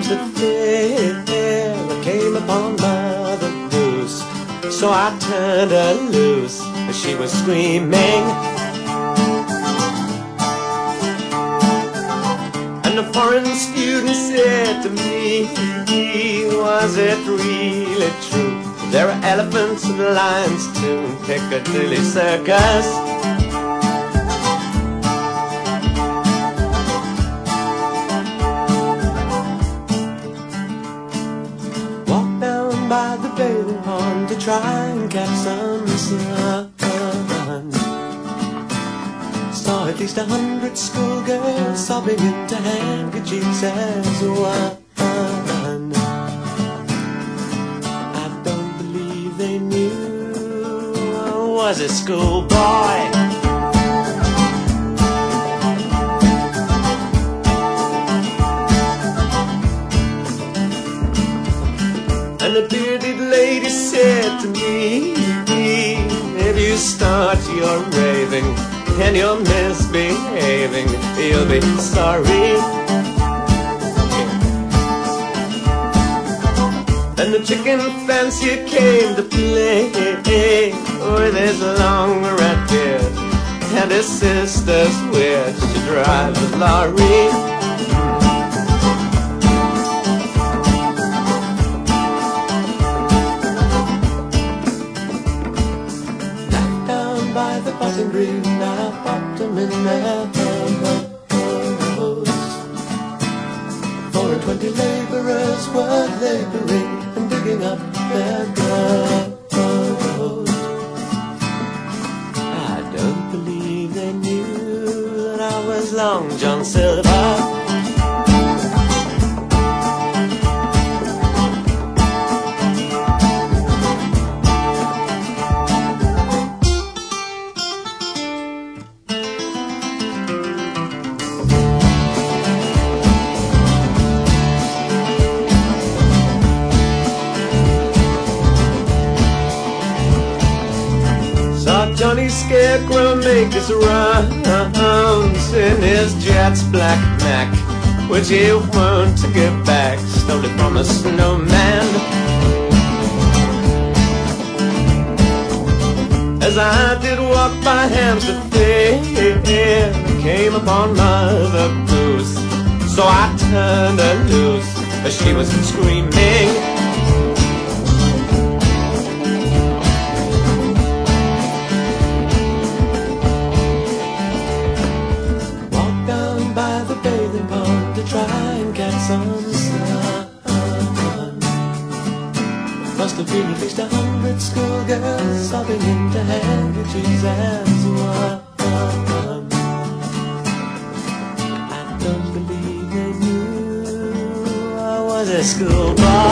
hands that fell, I came upon Mother Goose. So I turned her loose as she was screaming. And the foreign student said to me, was it really true? There are elephants and lions too in Piccadilly Circus. Walked down by the bathing pond to try and catch some sun. Saw at least 100 schoolgirls sobbing into handkerchiefs as one. I don't believe they knew I was a schoolboy. And the bearded lady said to me, if you start your raving and you're misbehaving, you'll be sorry. And the chicken fancier came to play with his long red beard, and his sister's wish to drive the lorry. By the bottom green, I popped them in their nose. 4 and 20 labourers were labouring and digging up their graves. I don't believe they knew that I was Long John Silver. Johnny Scarecrow make his rounds in his Jets black Mac, which he won't give back, stole it from a snowman. As I did walk by Hampstead Fair, I came upon Mother Goose. So I turned her loose as she was screaming. Try and catch some sun. Must have been at least 100 schoolgirls sobbing into handkerchiefs as one. I don't believe they knew I was a schoolboy.